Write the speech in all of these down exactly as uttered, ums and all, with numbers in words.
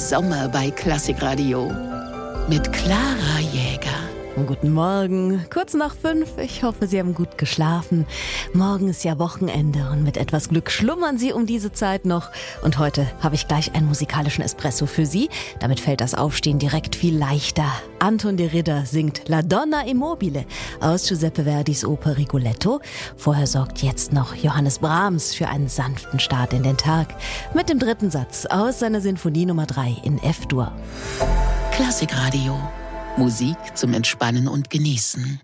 Sommer bei Klassikradio mit Clara Jäger. Guten Morgen, kurz nach fünf. Ich hoffe, Sie haben gut geschlafen. Morgen ist ja Wochenende und mit etwas Glück schlummern Sie um diese Zeit noch. Und heute habe ich gleich einen musikalischen Espresso für Sie. Damit fällt das Aufstehen direkt viel leichter. Anton de Ridder singt La Donna Immobile aus Giuseppe Verdis Oper Rigoletto. Vorher sorgt jetzt noch Johannes Brahms für einen sanften Start in den Tag mit dem dritten Satz aus seiner Sinfonie Nummer drei in F-Dur. Klassikradio. Musik zum Entspannen und Genießen.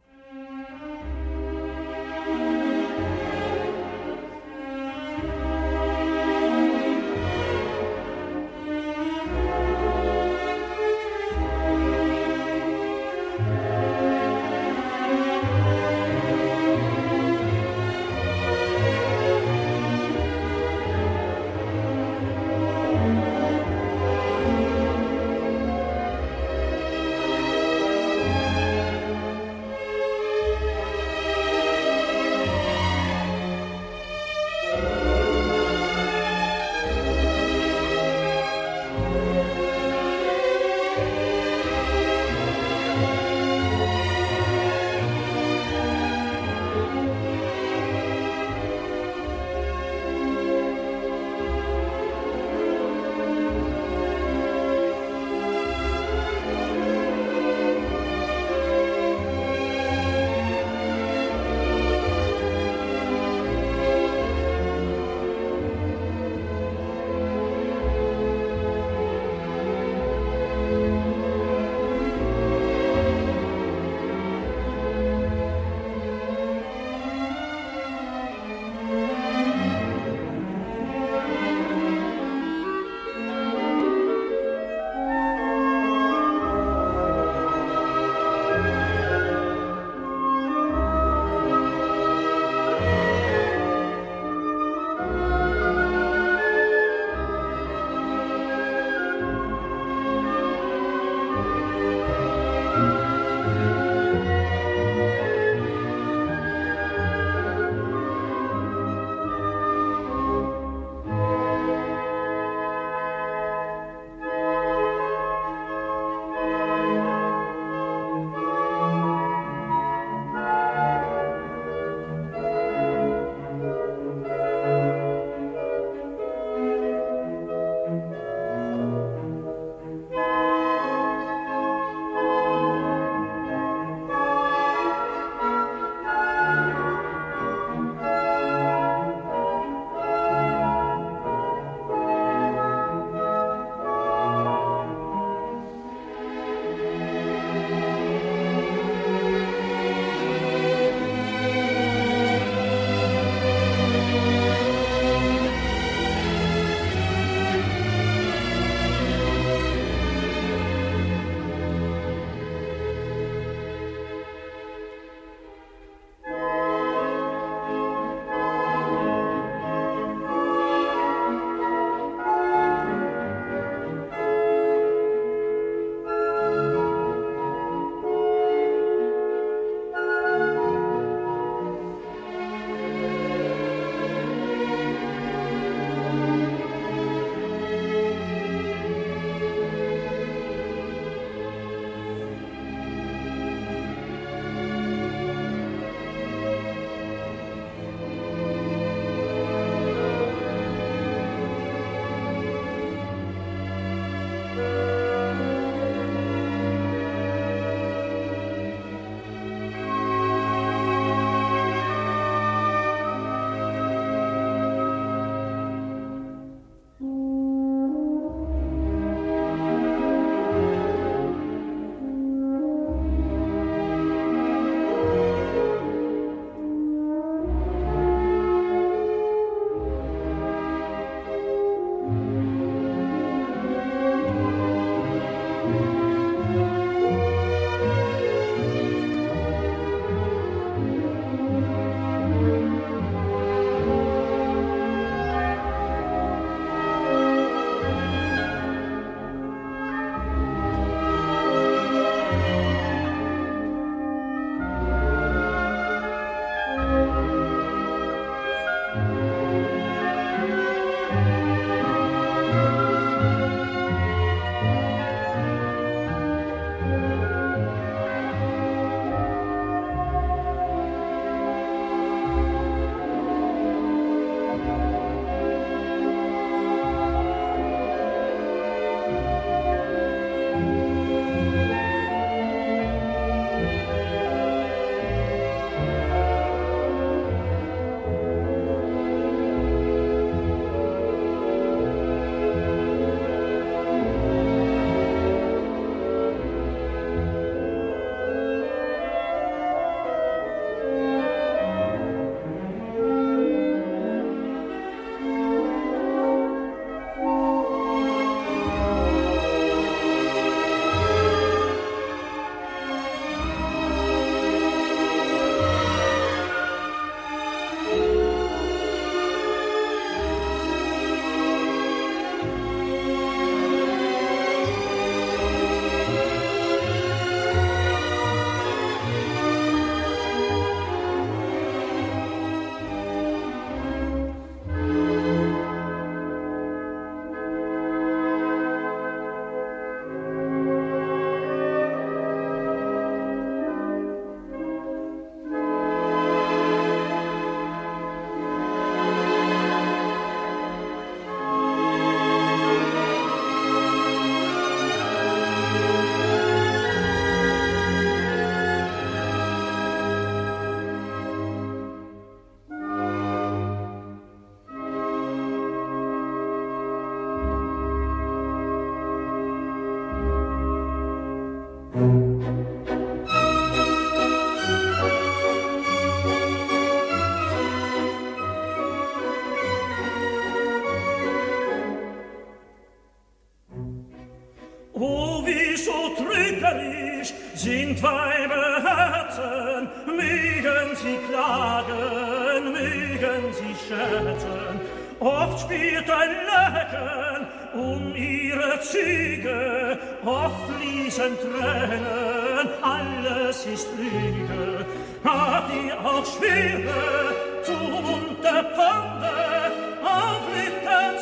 trügerisch sind Weiberherzen, mögen sie klagen, mögen sie scherzen. Oft spielt ein Lächeln um ihre Züge, oft fließen Tränen, alles ist Lüge. Hat die auch schwere, bunte Pfande auf Lippen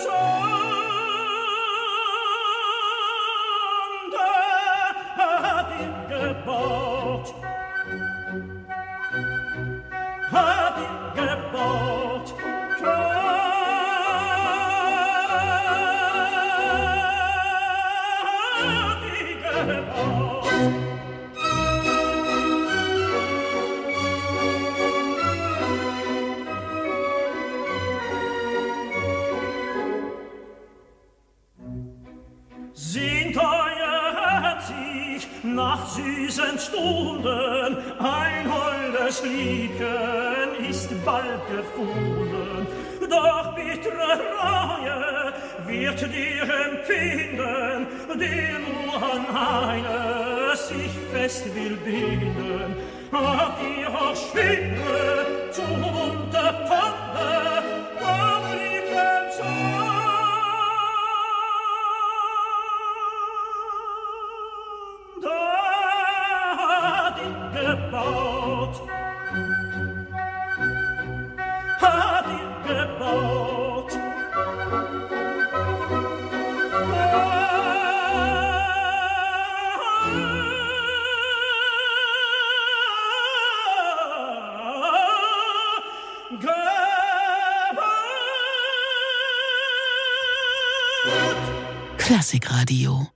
Sonde, hat ihn gebaut, hat ihn gebaut, sind euer nach süßen Stunden ein holdes Liebchen ist bald gefunden, doch bittere Reue wird dir empfinden, der nur an eines sich fest will binden. Habt ihr auch schwere, zu bunte Pfanne, auf Liebchen Sonde, hat ihn gebaut, hat ihn gebaut. Klassikradio.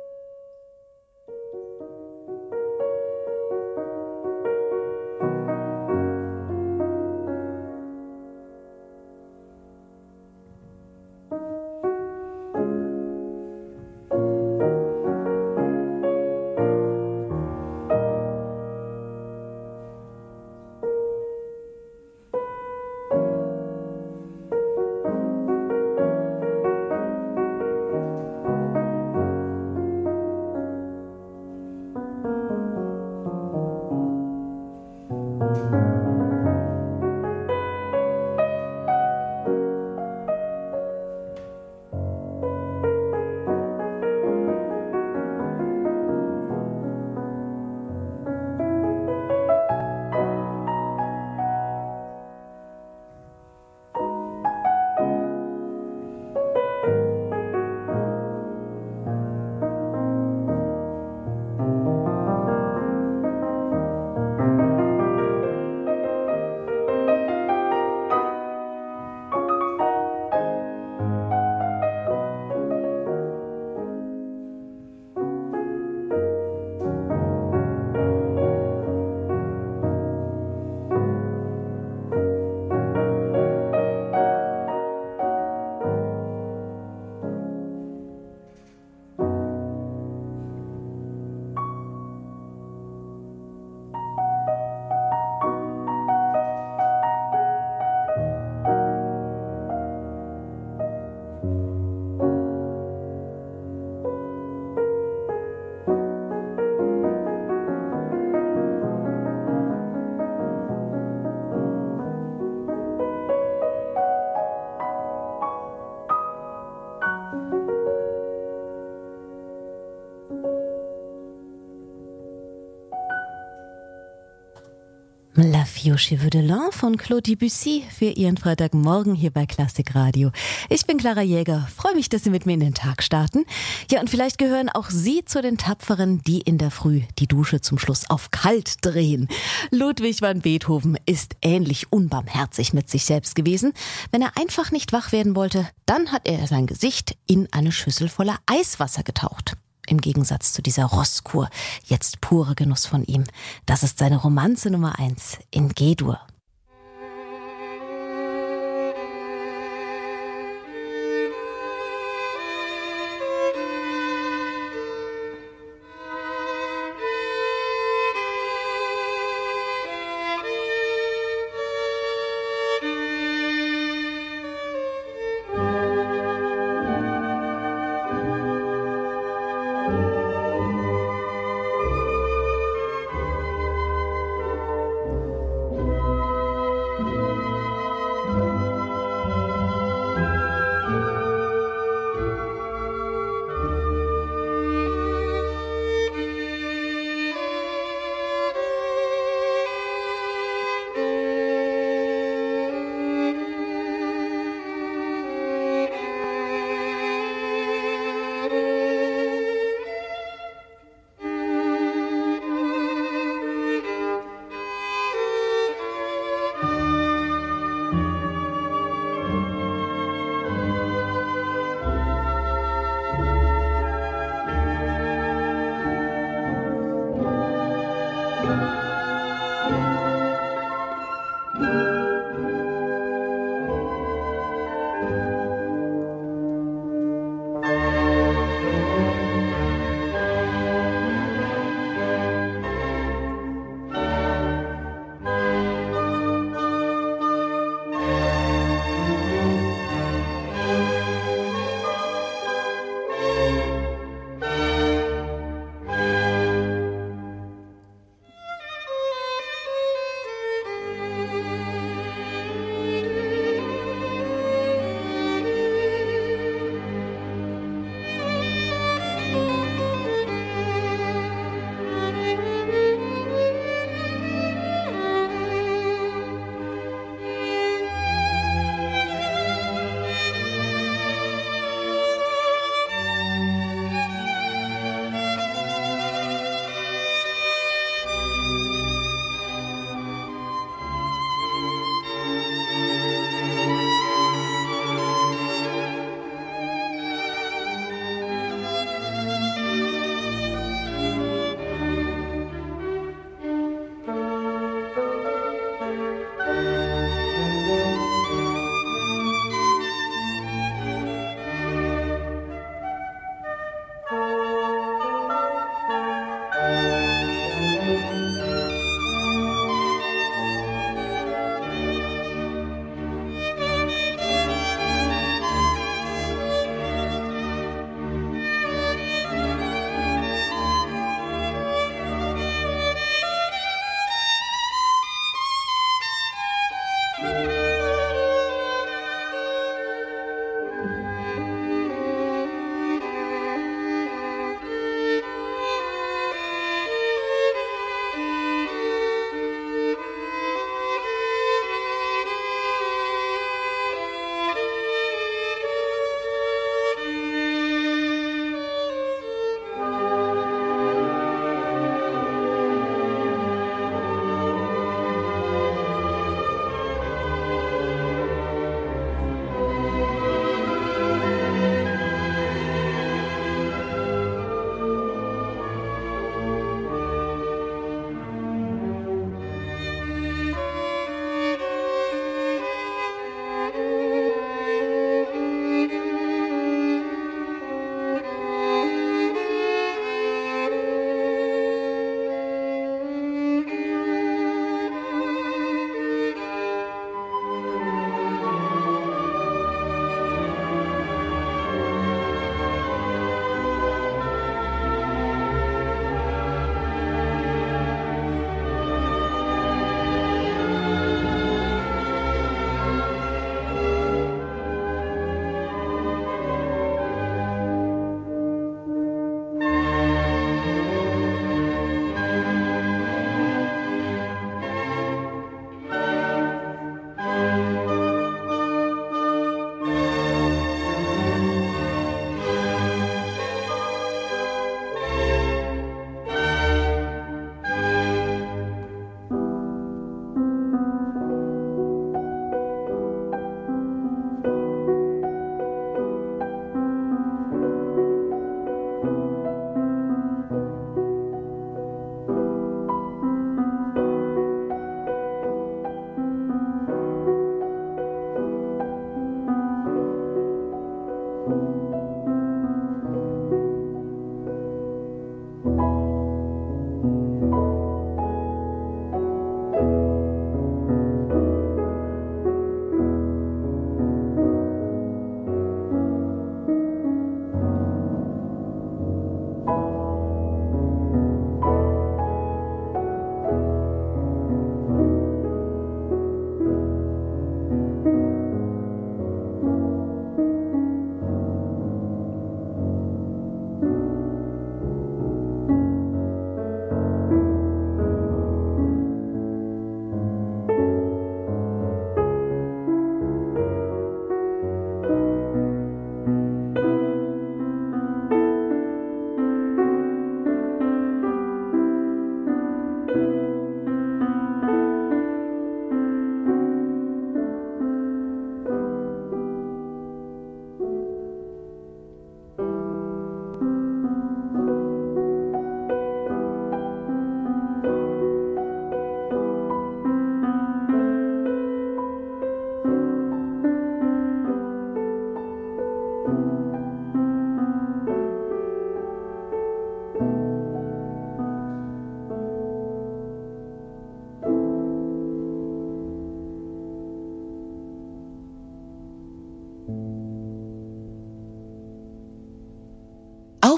La Fille aux cheveux de lin von Claude Debussy für Ihren Freitagmorgen hier bei Klassikradio. Ich bin Clara Jäger, freue mich, dass Sie mit mir in den Tag starten. Ja, und vielleicht gehören auch Sie zu den Tapferen, die in der Früh die Dusche zum Schluss auf kalt drehen. Ludwig van Beethoven ist ähnlich unbarmherzig mit sich selbst gewesen. Wenn er einfach nicht wach werden wollte, dann hat er sein Gesicht in eine Schüssel voller Eiswasser getaucht. Im Gegensatz zu dieser Rosskur, jetzt purer Genuss von ihm. Das ist seine Romanze Nummer eins in G-Dur.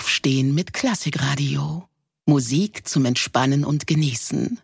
Aufstehen mit Klassikradio. Musik zum Entspannen und Genießen.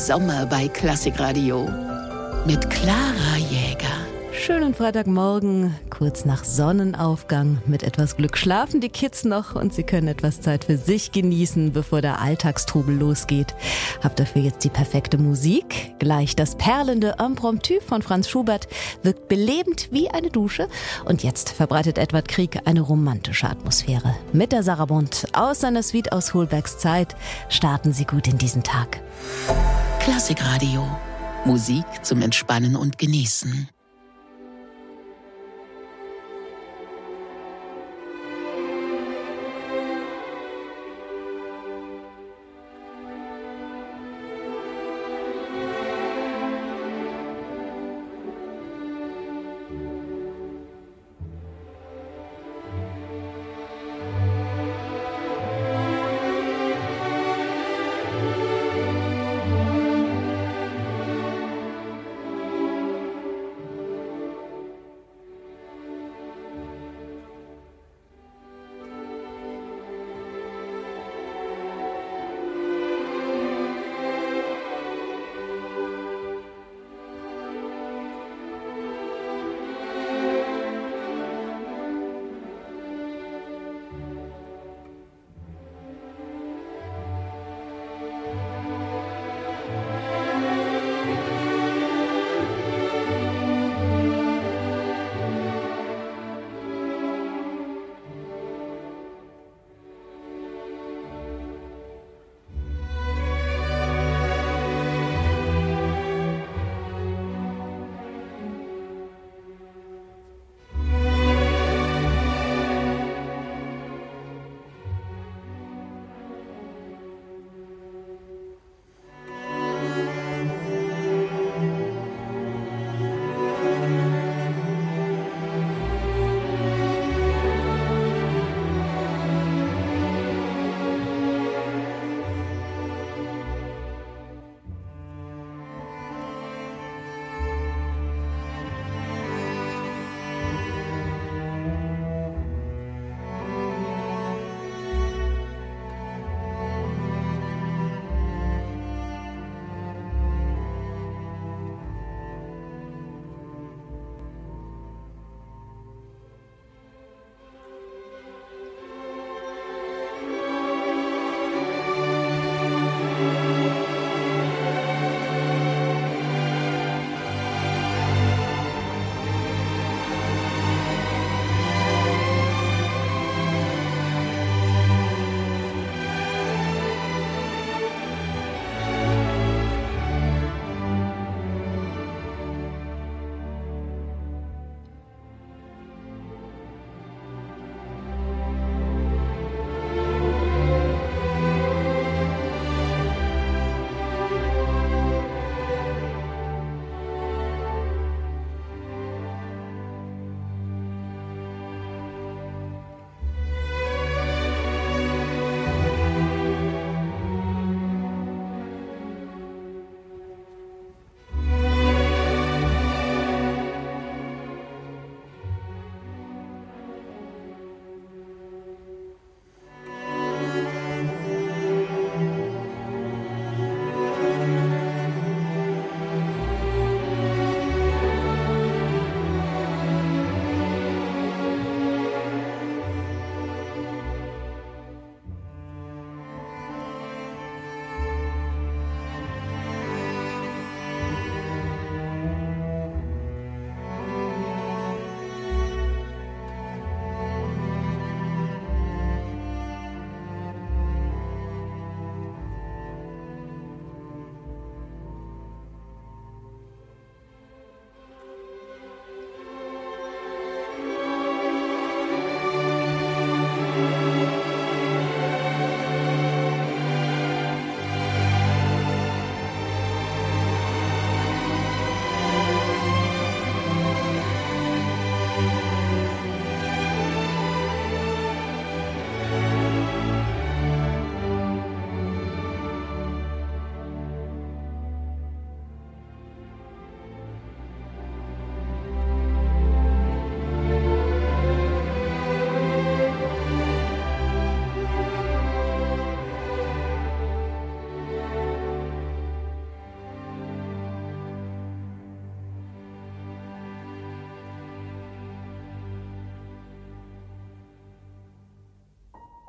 Sommer bei Klassikradio mit Clara Jäger. Schönen Freitagmorgen, kurz nach Sonnenaufgang. Mit etwas Glück schlafen die Kids noch und sie können etwas Zeit für sich genießen, bevor der Alltagstrubel losgeht. Hab dafür jetzt die perfekte Musik. Gleich das perlende Impromptu von Franz Schubert wirkt belebend wie eine Dusche. Und jetzt verbreitet Edward Krieg eine romantische Atmosphäre. Mit der Sarabande aus seiner Suite aus Holbergs Zeit starten Sie gut in diesen Tag. Klassikradio. Musik zum Entspannen und Genießen.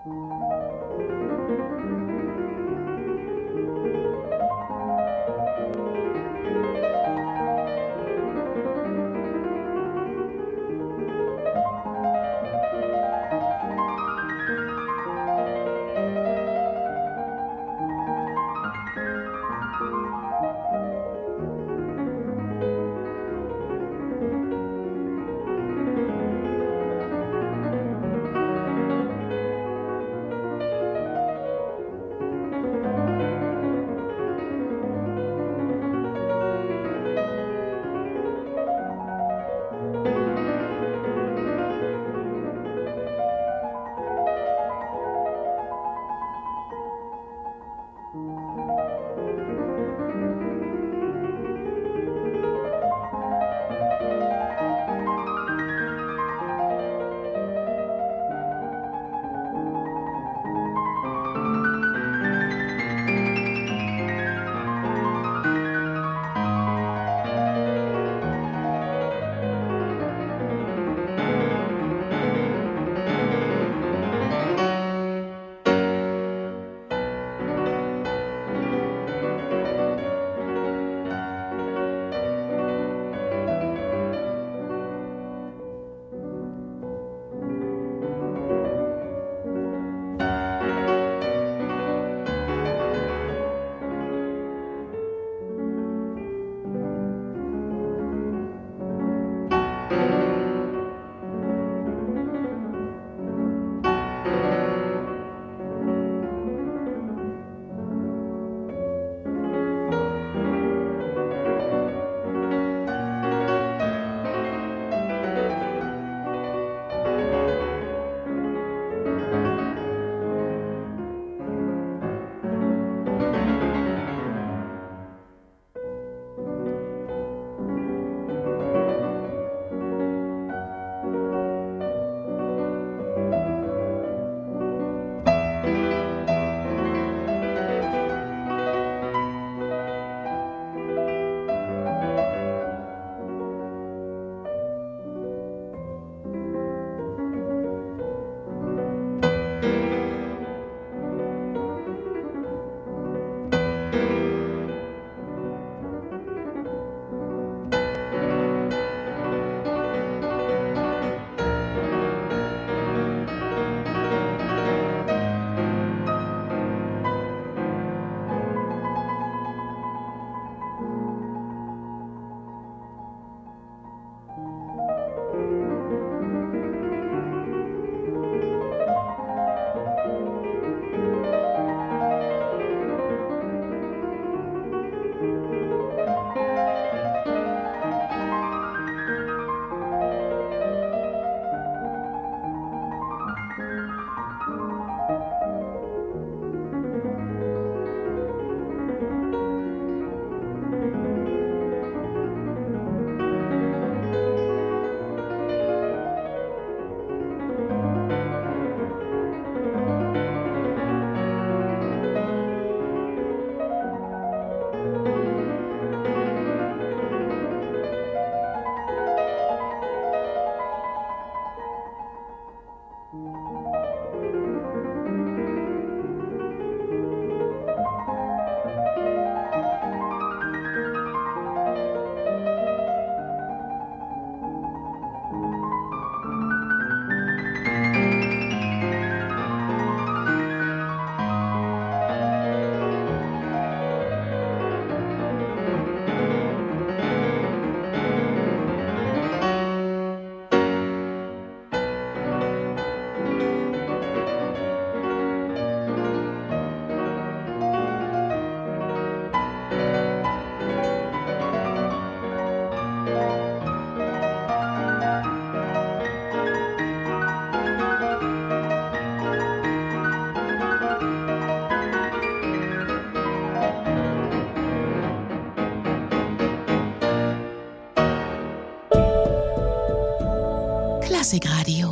Klassikradio.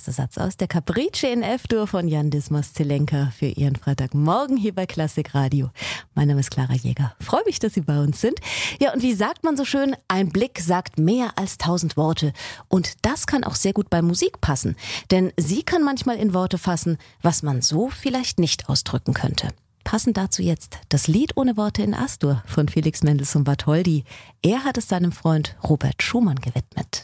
erste Satz aus der Caprice in F-Dur von Jan Dismas Zelenka für Ihren Freitagmorgen hier bei Klassik Radio. Mein Name ist Clara Jäger. Freue mich, dass Sie bei uns sind. Ja, und wie sagt man so schön, ein Blick sagt mehr als tausend Worte. Und das kann auch sehr gut bei Musik passen. Denn sie kann manchmal in Worte fassen, was man so vielleicht nicht ausdrücken könnte. Passend dazu jetzt das Lied ohne Worte in Astur von Felix Mendelssohn Bartholdy. Er hat es seinem Freund Robert Schumann gewidmet.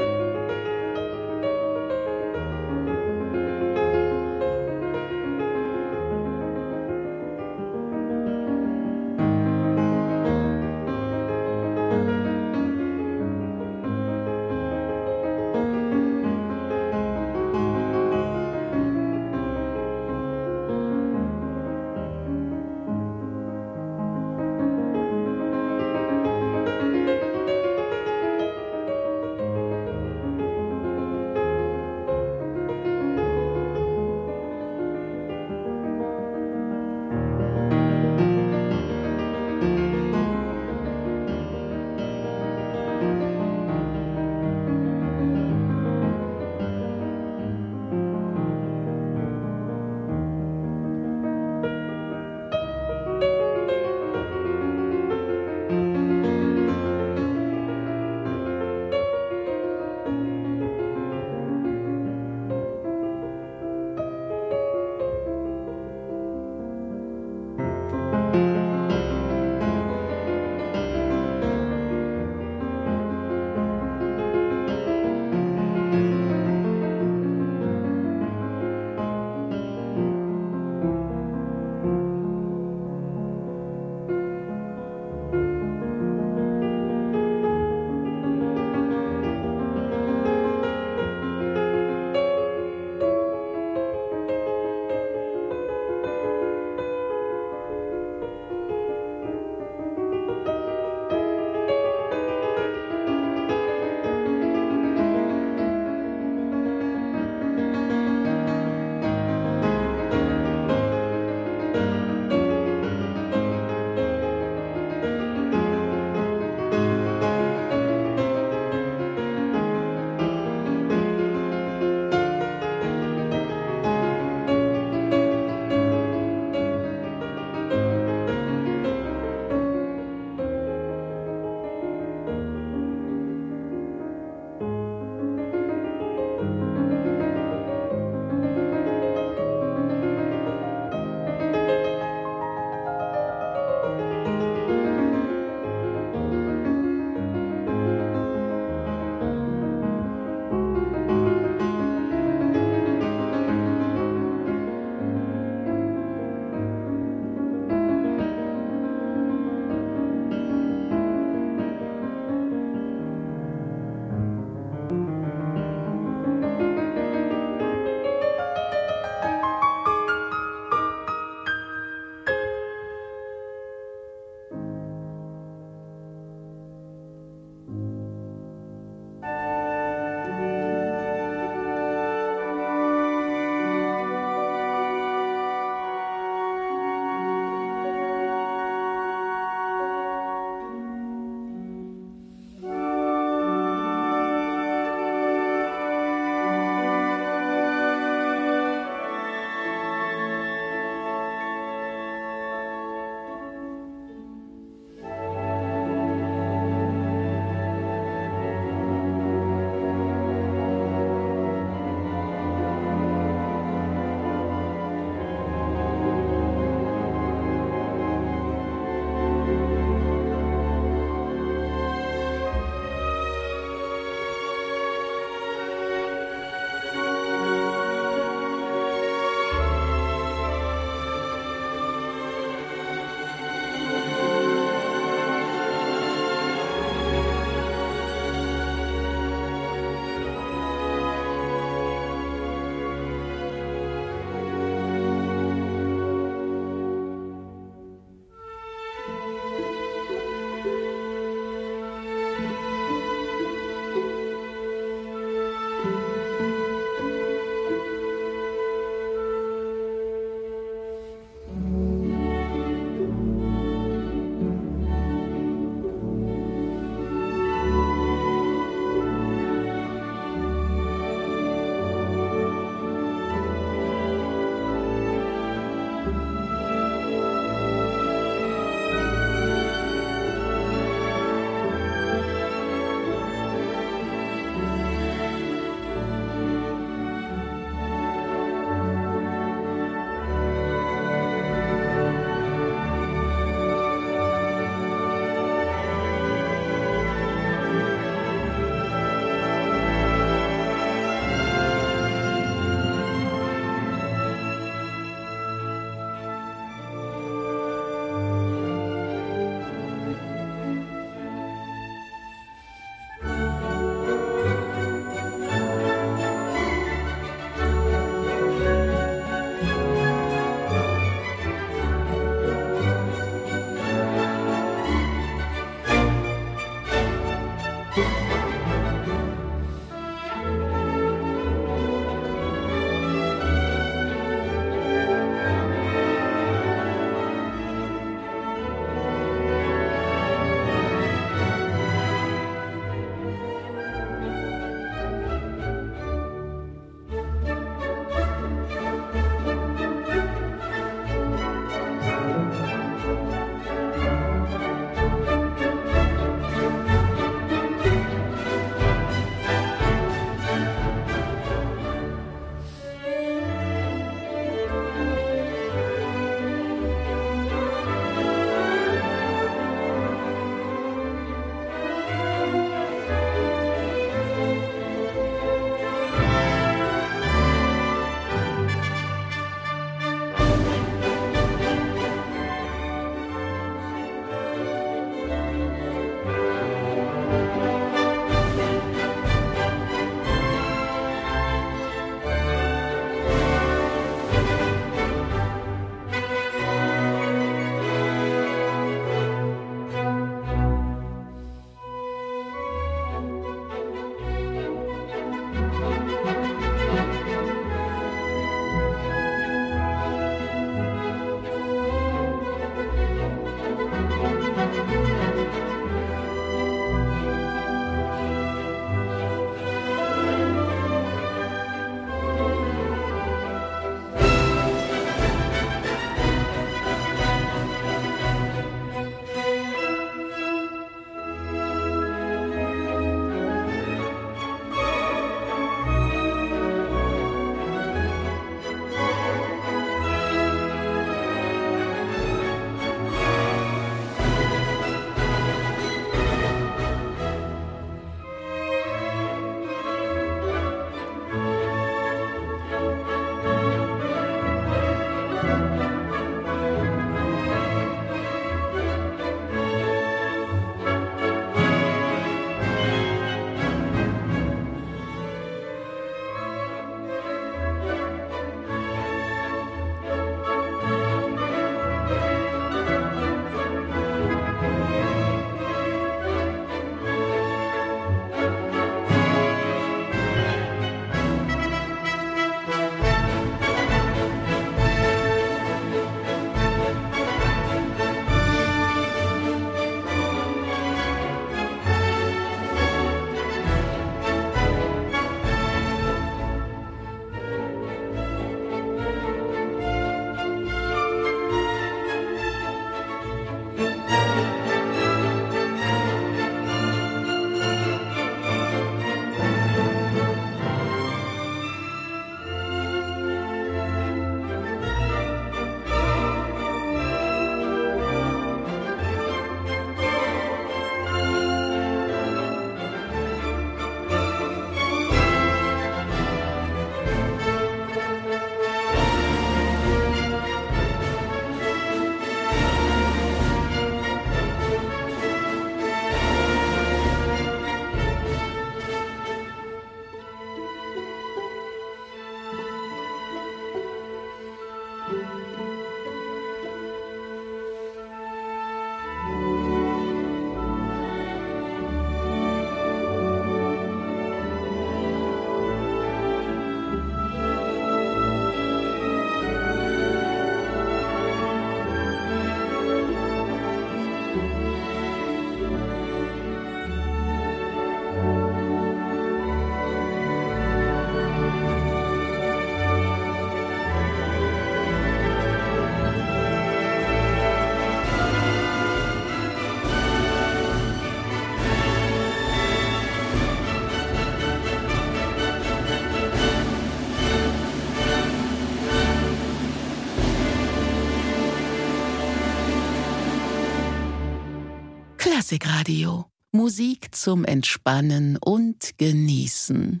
Klassikradio. Musik zum Entspannen und Genießen.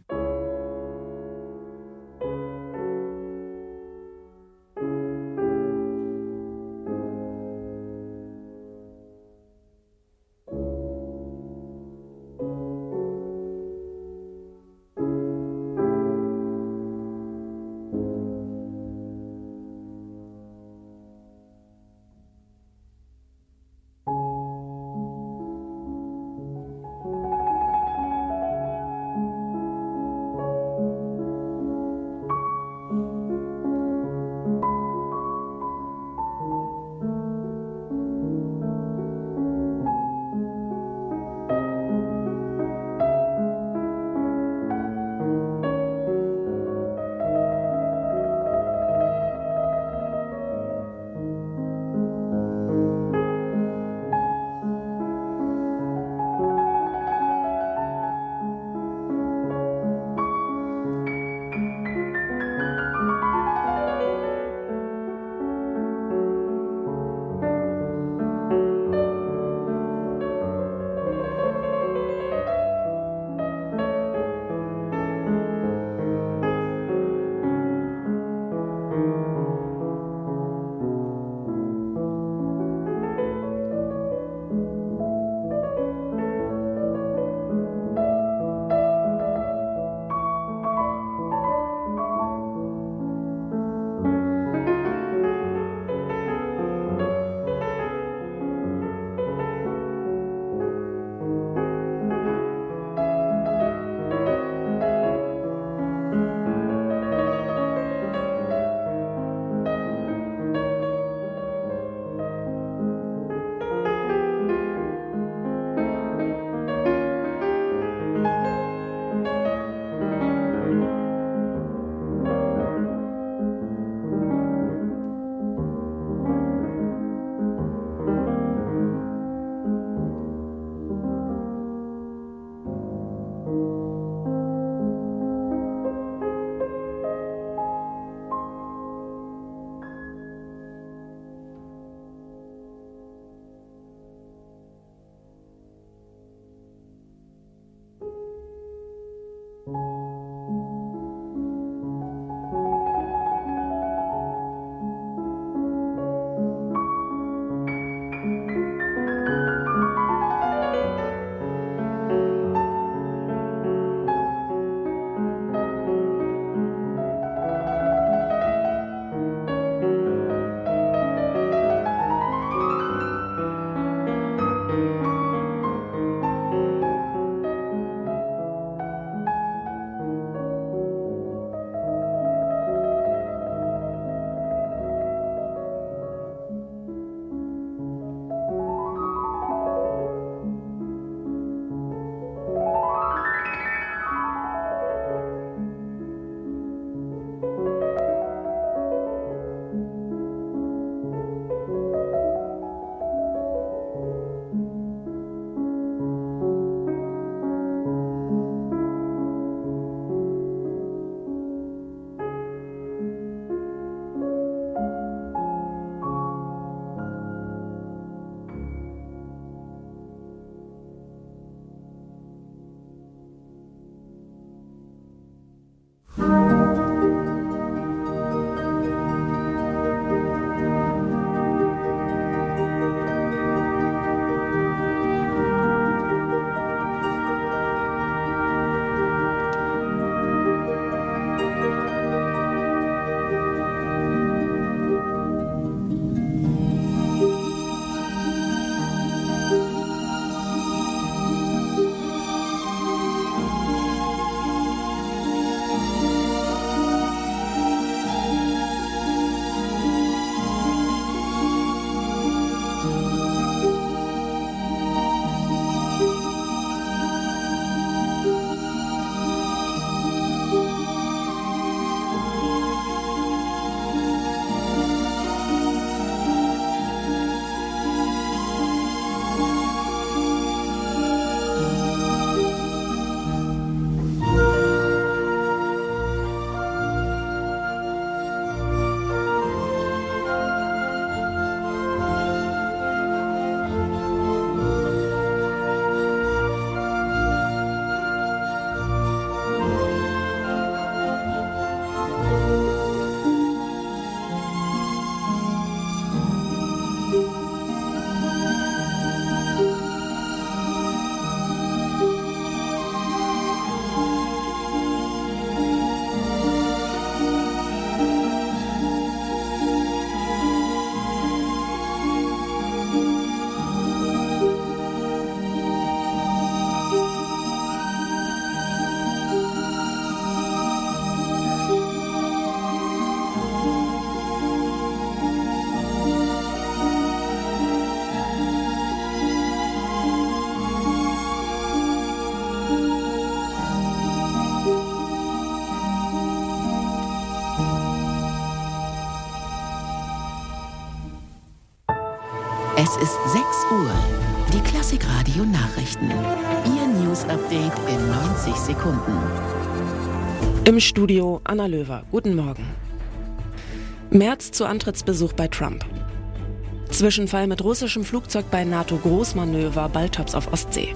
ist sechs Uhr. Die Klassikradio Nachrichten. Ihr News-Update in neunzig Sekunden. Im Studio Anna Löwer. Guten Morgen. Merz zu Antrittsbesuch bei Trump. Zwischenfall mit russischem Flugzeug bei NATO-Großmanöver Baltops auf Ostsee.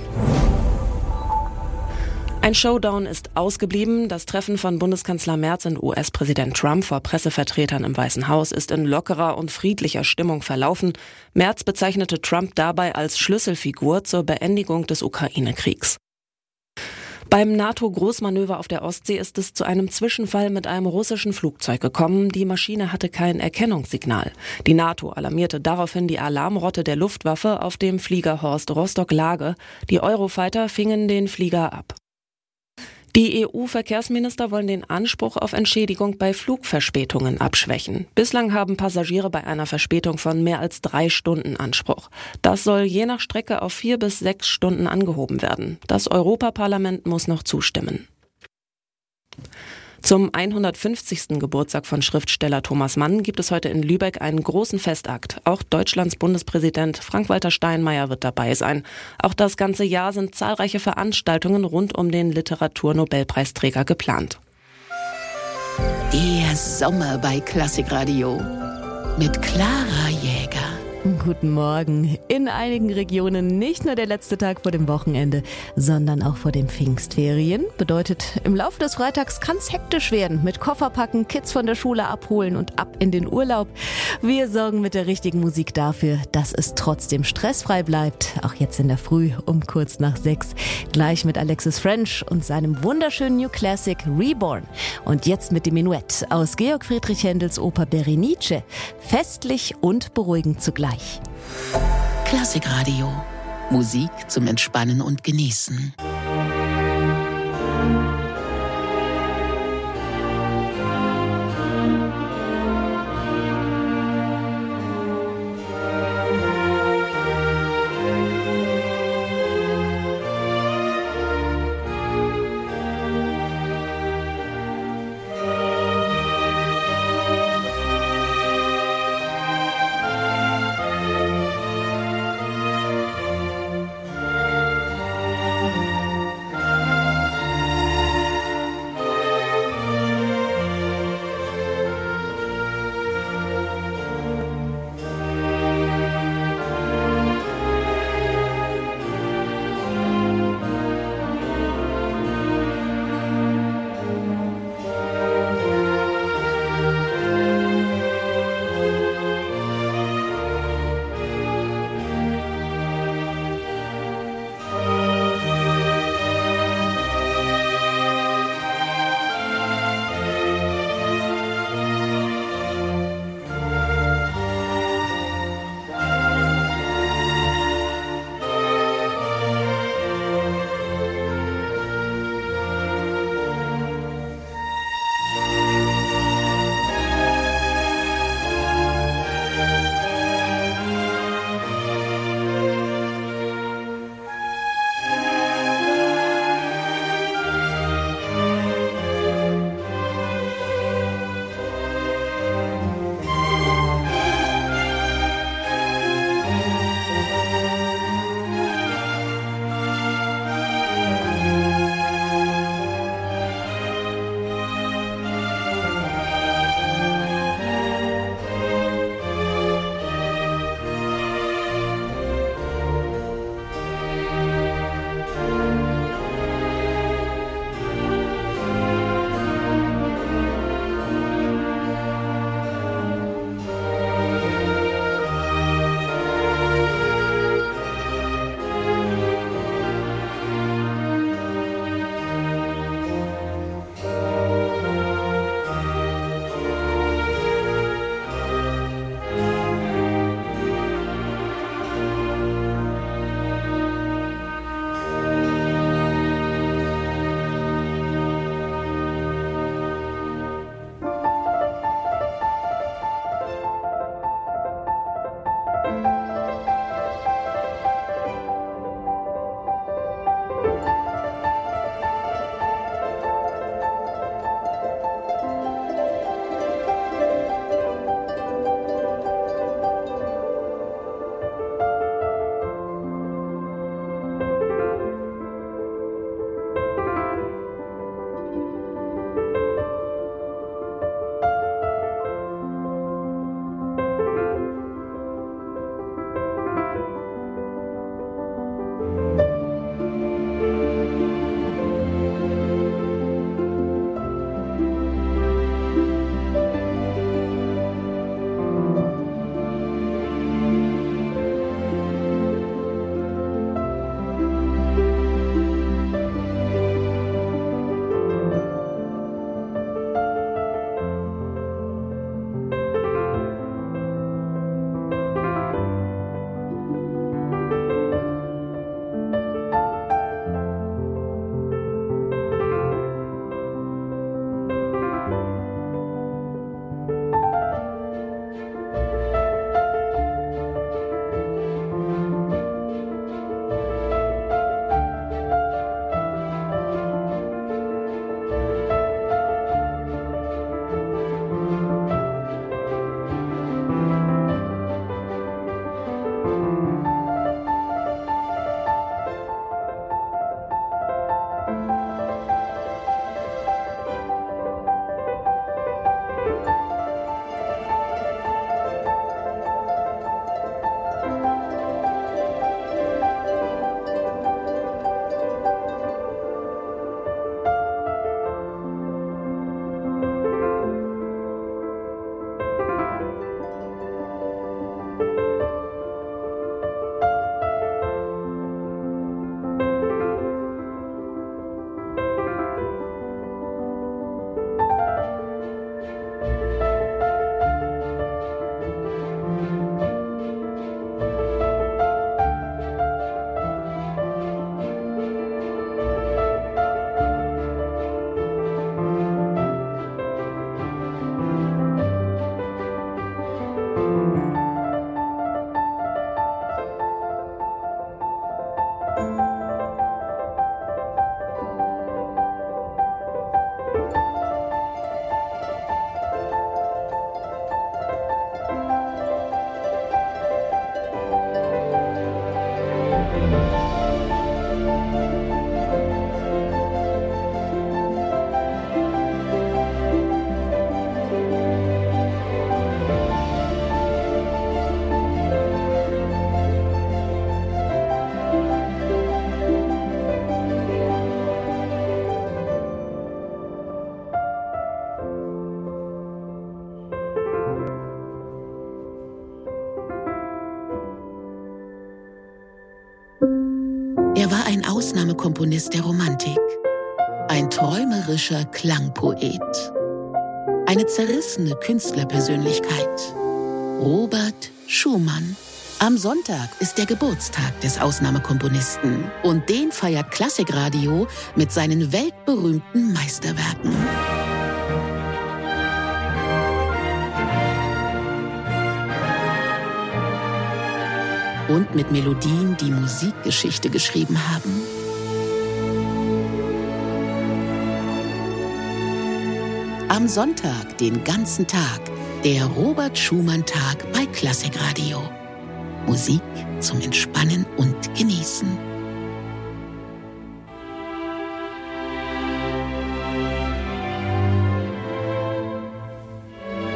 Ein Showdown ist ausgeblieben. Das Treffen von Bundeskanzler Merz und U S-Präsident Trump vor Pressevertretern im Weißen Haus ist in lockerer und friedlicher Stimmung verlaufen. Merz bezeichnete Trump dabei als Schlüsselfigur zur Beendigung des Ukraine-Kriegs. Beim NATO-Großmanöver auf der Ostsee ist es zu einem Zwischenfall mit einem russischen Flugzeug gekommen. Die Maschine hatte kein Erkennungssignal. Die NATO alarmierte daraufhin die Alarmrotte der Luftwaffe auf dem Flieger Horst Rostock-Lage. Die Eurofighter fingen den Flieger ab. Die E U-Verkehrsminister wollen den Anspruch auf Entschädigung bei Flugverspätungen abschwächen. Bislang haben Passagiere bei einer Verspätung von mehr als drei Stunden Anspruch. Das soll je nach Strecke auf vier bis sechs Stunden angehoben werden. Das Europaparlament muss noch zustimmen. Zum hundertfünfzigsten Geburtstag von Schriftsteller Thomas Mann gibt es heute in Lübeck einen großen Festakt. Auch Deutschlands Bundespräsident Frank-Walter Steinmeier wird dabei sein. Auch das ganze Jahr sind zahlreiche Veranstaltungen rund um den Literaturnobelpreisträger geplant. Der Sommer bei Klassikradio mit Clara Jäger. Guten Morgen. In einigen Regionen nicht nur der letzte Tag vor dem Wochenende, sondern auch vor den Pfingstferien. Bedeutet, im Laufe des Freitags kann es hektisch werden. Mit Koffer packen, Kids von der Schule abholen und ab in den Urlaub. Wir sorgen mit der richtigen Musik dafür, dass es trotzdem stressfrei bleibt. Auch jetzt in der Früh um kurz nach sechs. Gleich mit Alexis French und seinem wunderschönen New Classic Reborn. Und jetzt mit dem Menuett aus Georg Friedrich Händels Oper Berenice. Festlich und beruhigend zugleich. Klassikradio. Musik zum Entspannen und Genießen. Ausnahmekomponist der Romantik. Ein träumerischer Klangpoet. Eine zerrissene Künstlerpersönlichkeit. Robert Schumann. Am Sonntag ist der Geburtstag des Ausnahmekomponisten und den feiert Klassikradio mit seinen weltberühmten Meisterwerken. Und mit Melodien, die Musikgeschichte geschrieben haben. Am Sonntag, den ganzen Tag, der Robert Schumann-Tag bei Klassikradio. Musik zum Entspannen und Genießen.